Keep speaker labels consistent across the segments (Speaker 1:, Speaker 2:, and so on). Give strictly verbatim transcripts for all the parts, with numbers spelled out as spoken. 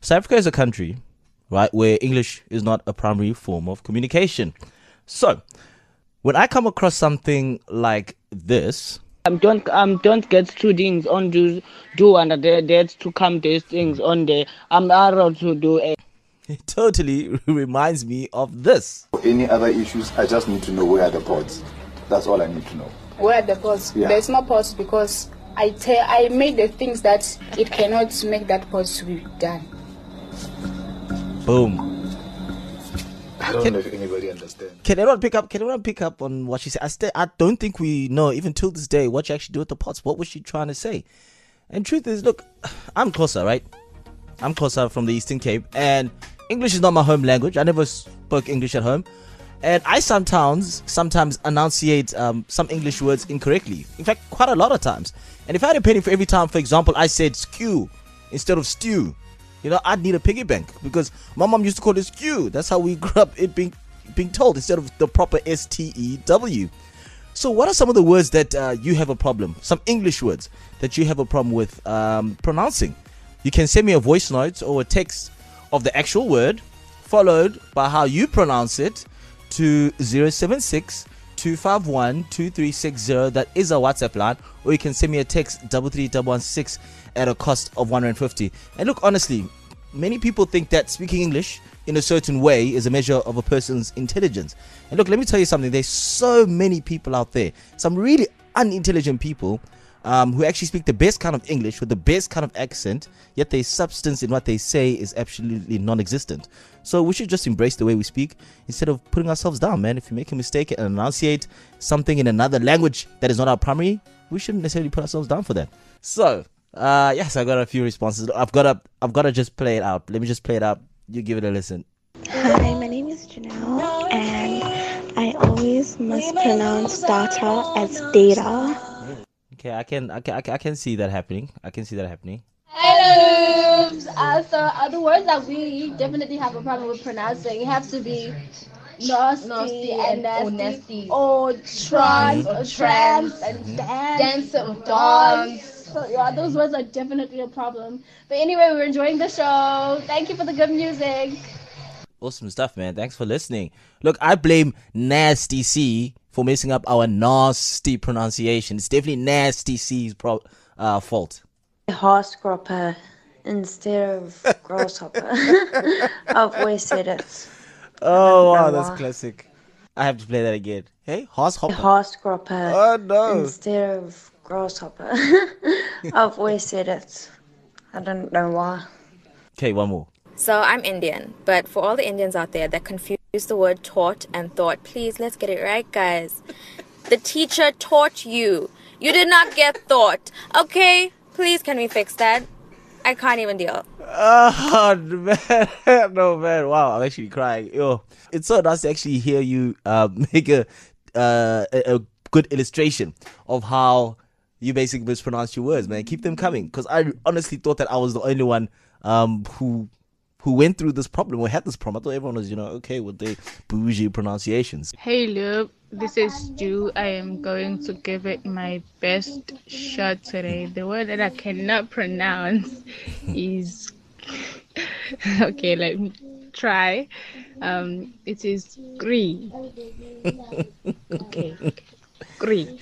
Speaker 1: South Africa is a country, right, where English is not a primary form of communication. So, when I come across something like this,
Speaker 2: um, don't um don't get students on do do under the dates to come these things on the I'm allowed to do it.
Speaker 1: It totally reminds me of this.
Speaker 3: Any other issues, I just need to know where are the ports. That's all I need to know.
Speaker 4: Where are the ports?
Speaker 3: Yeah.
Speaker 4: There's no ports because I tell I made the things that it cannot make that ports to be done.
Speaker 1: Boom.
Speaker 3: I don't
Speaker 1: Can-
Speaker 3: know if anybody understands.
Speaker 1: Can anyone pick up? Can anyone pick up on what she said? I still, I don't think we know, even till this day, what she actually do with the pots. What was she trying to say? And truth is, look, I'm closer, right? I'm closer from the Eastern Cape, and English is not my home language. I never spoke English at home, and I sometimes, sometimes enunciate um, some English words incorrectly. In fact, quite a lot of times. And if I had a penny for every time, for example, I said skew instead of stew, you know, I'd need a piggy bank because my mom used to call it skew. That's how we grew up it being being told instead of the proper S T E W. So what are some of the words that uh, you have a problem? Some English words that you have a problem with um, pronouncing? You can send me a voice note or a text of the actual word followed by how you pronounce it to zero seven six, two five one, two three six zero. That is our WhatsApp line. Or you can send me a text three three one one six at a cost of one hundred fifty. And look, honestly, many people think that speaking English in a certain way is a measure of a person's intelligence. And look, let me tell you something. There's so many people out there, some really unintelligent people um, who actually speak the best kind of English with the best kind of accent, yet their substance in what they say is absolutely non-existent. So we should just embrace the way we speak instead of putting ourselves down, man. If you make a mistake and enunciate something in another language that is not our primary, we shouldn't necessarily put ourselves down for that. So, Uh, yes, I got a few responses. I've got to, I've got to just play it out. Let me just play it out. You give it a listen.
Speaker 5: Hi, my name is Janelle, and I always mispronounce data as data.
Speaker 1: Okay, I can, I can, I can, I can see that happening. I can see that happening.
Speaker 6: Hello, noobs. Uh, so uh, the words that we definitely have a problem with pronouncing have to be nasty,
Speaker 7: Nasty
Speaker 6: and,
Speaker 7: and
Speaker 6: nasty,
Speaker 7: or
Speaker 6: or trans, or trans, and
Speaker 1: Mhm.
Speaker 6: dance,
Speaker 7: Dance or
Speaker 6: dance. So yeah, those words are definitely a problem. But anyway, we're enjoying the show. Thank you for the good music.
Speaker 1: Awesome stuff, man. Thanks for listening. Look, I blame Nasty C for messing up our nasty pronunciation. It's definitely Nasty C's pro- uh, fault.
Speaker 5: Horsegrapper instead of grasshopper. I've always said it.
Speaker 1: Oh, wow,
Speaker 5: know
Speaker 1: that's
Speaker 5: why.
Speaker 1: classic. I have to play that again. Hey, horse hopper.
Speaker 5: Horsegrapper
Speaker 1: Oh, no.
Speaker 5: instead of grasshopper. I've always said it. I don't know why.
Speaker 1: Okay, one more.
Speaker 8: So I'm Indian, but for all the Indians out there that confuse the word taught and thought, please, let's get it right, guys. The teacher taught you. You did not get thought. Okay? Please, can we fix that? I can't even deal.
Speaker 1: Oh, man. No, man. Wow, I'm actually crying. Yo, it's so nice to actually hear you uh, make a, uh, a, a good illustration of how you basically mispronounce your words, man. Keep them coming. Because I honestly thought that I was the only one um, who who went through this problem or had this problem. I thought everyone was, you know, okay with their bougie pronunciations.
Speaker 9: Hey, Luke. This is Stu. I am going to give it my best shot today. The word that I cannot pronounce is... okay, let me try. Um, it is gree. Okay. Gree.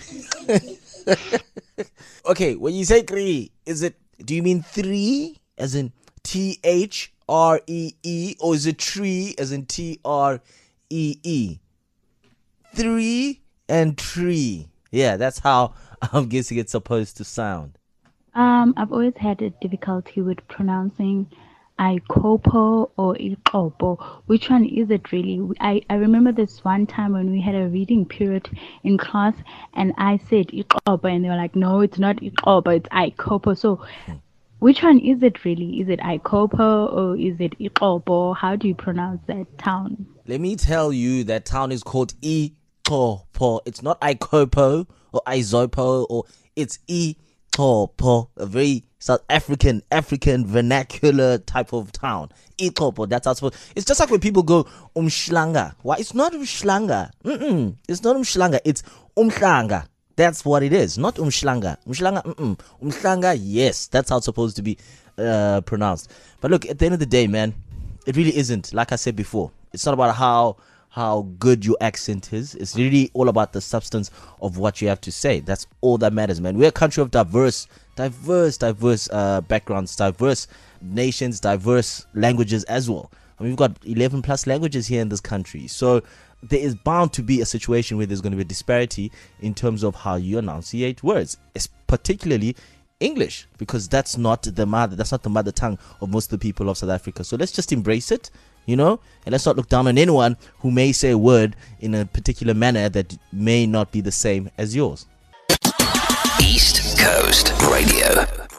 Speaker 1: Okay, when you say three, is it, do you mean three as in T H R E E, or is it tree as in T R E E? Three and tree. Yeah, that's how I'm guessing it's supposed to sound.
Speaker 10: Um, I've always had a difficulty with pronouncing Ikopo or Ikopo. Which one is it really? I, I remember this one time when we had a reading period in class and I said Ikopo and they were like, no, it's not Ikopo, it's Ikopo. So which one is it really? Is it Ikopo or is it Ikopo? How do you pronounce that town?
Speaker 1: Let me tell you, that town is called Ikopo. It's not Ikopo or Izopo, or it's Ikopo, a very South African, African vernacular type of town. Ikopo, that's how it's supposed. It's just like when people go Umhlanga. Why? It's not Umhlanga. Mm-mm. It's not Umhlanga. It's Umhlanga. That's what it is, not umhlanga. Umhlanga, mm-mm. Umhlanga, yes, that's how it's supposed to be uh, pronounced. But look, at the end of the day, man, it really isn't. Like I said before, it's not about how how good your accent is. It's really all about the substance of what you have to say. That's all that matters, man. We're a country of diverse, diverse, diverse uh, backgrounds, diverse nations, diverse languages as well. I mean, we've got eleven plus languages here in this country. So there is bound to be a situation where there's going to be a disparity in terms of how you enunciate words, it's particularly English, because that's not the mother, that's not the mother tongue of most of the people of South Africa. So let's just embrace it, you know, and let's not look down on anyone who may say a word in a particular manner that may not be the same as yours.
Speaker 7: East Coast Radio.